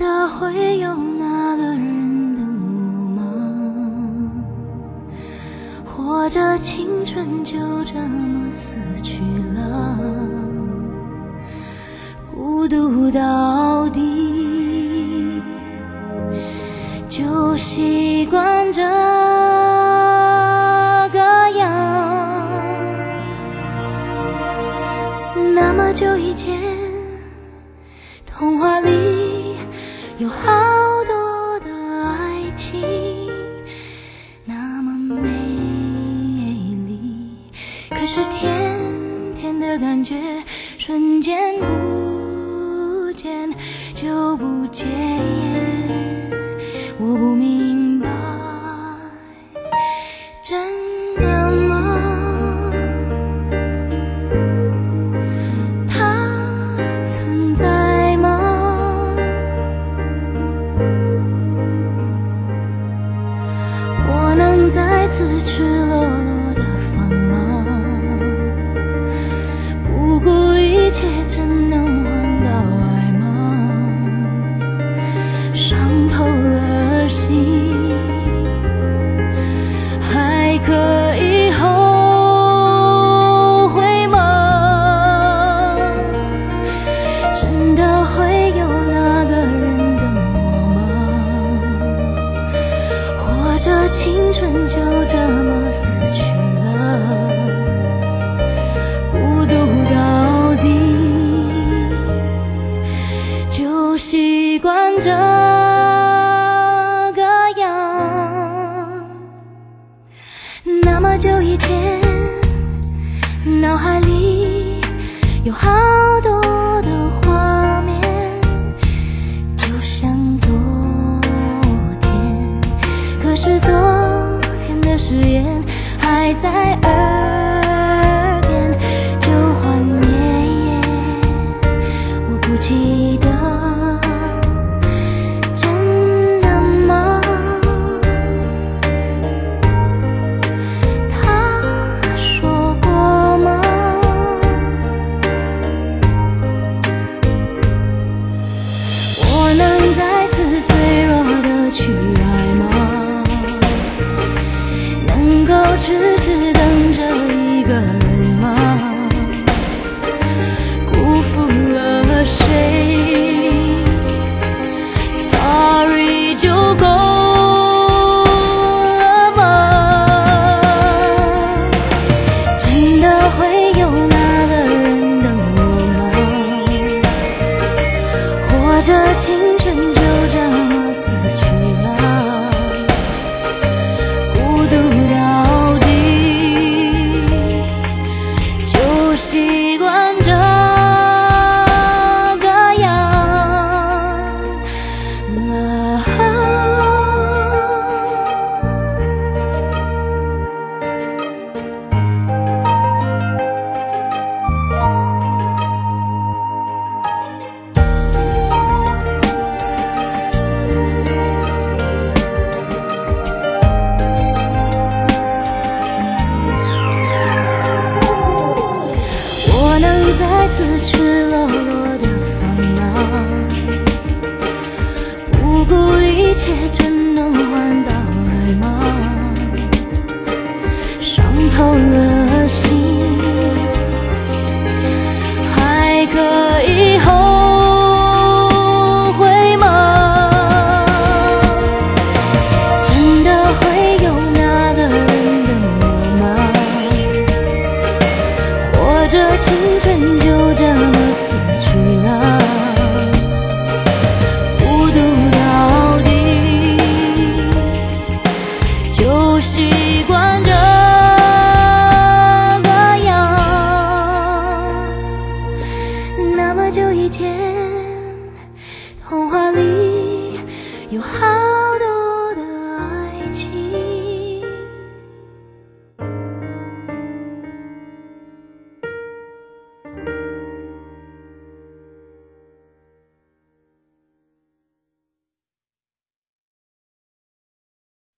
的会有那个人等我吗？或者青春就这么死去了，孤独到底，就习惯这个样。那么久以前，童话里有好多的爱情，那么美丽，可是甜甜的感觉瞬间不见就不见，我不明白，真的吗？它存在吗？我能再次赤裸裸地放吗？不顾一切真能换到爱吗？伤透了心，还可以后悔吗？真的会有那个人等我吗？或者青春就这么死去了，孤独到底，就习惯这个样。那么久以前，脑海里有好多的画面，就像昨天，可是昨天的誓言还在耳边，旧幻灭也我不记得，真的吗？他说过吗？我能再次脆弱的去爱吗？能够痴痴等着一个人吗？辜负了谁 Sorry 就够了吗？真的会有那个人等我吗？或者青春就这么死去了，孤独到底，就习惯这个样。我能再次赤裸裸的放吗？不顾一切真